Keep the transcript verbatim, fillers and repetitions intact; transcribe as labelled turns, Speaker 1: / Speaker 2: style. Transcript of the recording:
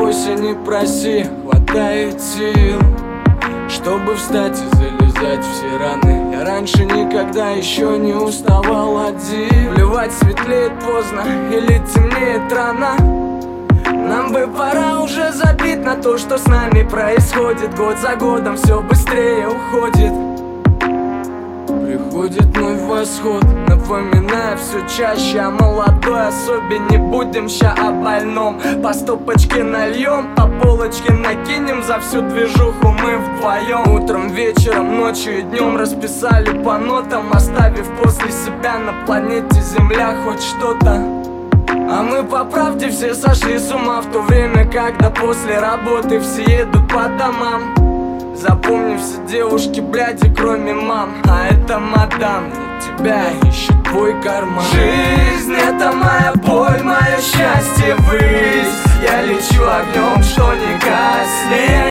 Speaker 1: бойся, не проси, хватает сил, чтобы встать и залезать все раны. Я раньше никогда еще не уставал один. Плевать, светлеет поздно или темнеет рано, нам бы пора уже забить на то, что с нами происходит. Год за годом все быстрее уходит. Приходит новый восход, напоминая все чаще о молодой особе. Не будем ща о больном, по стопочке нальем, по полочке накинем. За всю движуху мы вдвоем. Утром, вечером, ночью и днем расписали по нотам, оставив после себя на планете Земля хоть что-то. А мы по правде все сошли с ума в то время, когда после работы все едут по домам. Запомни, все девушки, бляди, кроме мам. А это мадам, не тебя ищет твой карман. Жизнь — это моя боль, мое счастье ввысь. Я лечу огнем, что не гаснет.